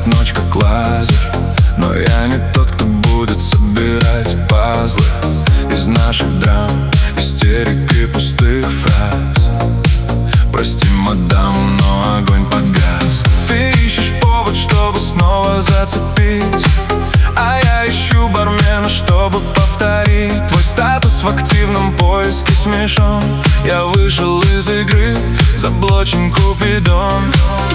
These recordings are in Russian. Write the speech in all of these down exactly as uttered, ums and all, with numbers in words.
Светит ночь как лазер, но я не тот, кто будет собирать пазлы из наших драм, истерик и пустых фраз. Прости, мадам, но огонь погас. Ты ищешь повод, чтобы снова зацепить, а я ищу бармена, чтобы повторить. Твой статус в активном поиске смешон. Я вышел из игры, заблочен Купидон.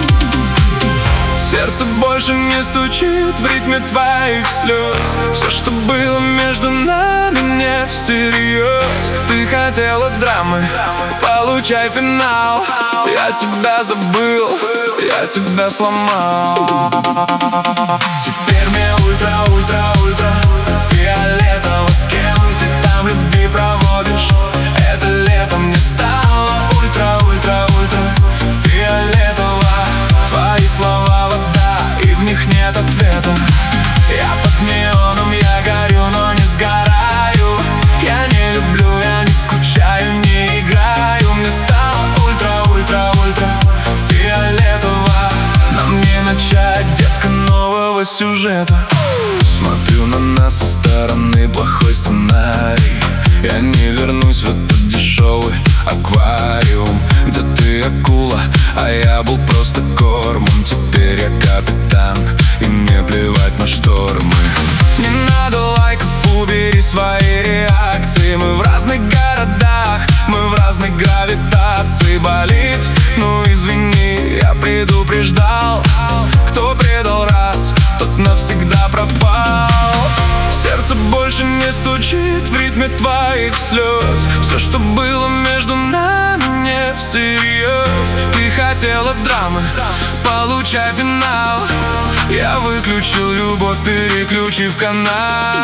Сердце больше не стучит в ритме твоих слез. Все, что было между нами, не всерьез. Ты хотела драмы, получай финал. Я тебя забыл, я тебя сломал. Теперь мне ультра, ультра, ультра фиолетово, с кем ты там любви проводишь. Это летом не стало ультра, ультра, ультра фиолетово. Твои слова вода, и в них нет ответа. Я под неоном, я горю, но не сгораю. Я не люблю, я не скучаю, не играю. Мне стало ультра, ультра, ультра фиолетово. Нам не начать, детка, нового сюжета. Смотрю на нас со стороны, плохой сценарий. Я не вернусь в этот дешевый аквариум, где ты акула, а я был просто кормом. Теперь я капитан, и мне плевать на штормы. Не надо лайков, убери свои реакции. Мы в разных городах, мы в разной гравитации. Болит, ну извини, я предупреждал. Кто предал раз, тот навсегда пропал. Сердце больше не стучит в ритме твоих слез. Все, что было между нами, не всерьез. Ты хотела драмы, получай финал. Я выключил любовь, переключив канал.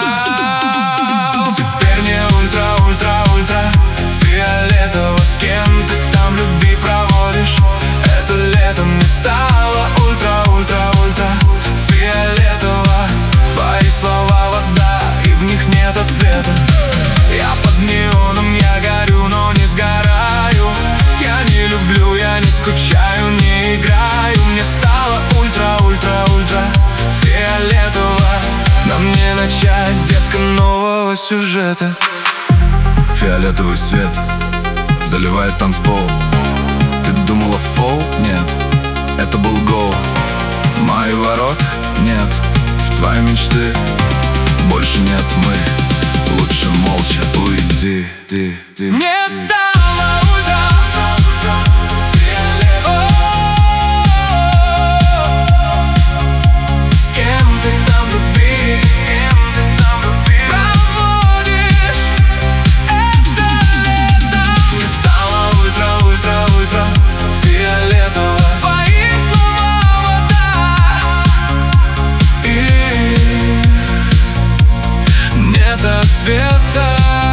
Теперь не ультра, ультра, ультра фиолетово, с кем ты там любви проводишь. Это летом не стало ультра, ультра, ультра фиолетово. Твои слова вода, и в них нет ответа. Я под неоном, я горю, но не сгораю. Я не люблю, я не скучаю, не играю. Мне стало ультра, ультра, ультра фиолетово. Нам не начать, детка, нового сюжета. Фиолетовый свет заливает танцпол. Ты думала фол? Нет, это был гол. Мои ворота? Нет, в твои мечты больше нет. Мы лучше молча уйди, ты, ты. Мне стало ультра фиолетово. С кем ты там любви проводишь это лето. Мне стало ультра, ультра, ультра фиолетово. Твои слова вода, и нет ответа.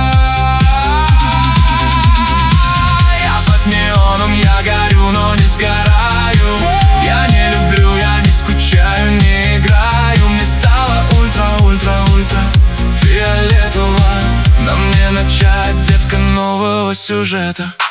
Я под неоном, я горю, но не сгораю. Я не люблю, я не скучаю, не играю. Мне стало ультра, ультра, ультра фиолетово. Нам не начать, детка, нового сюжета.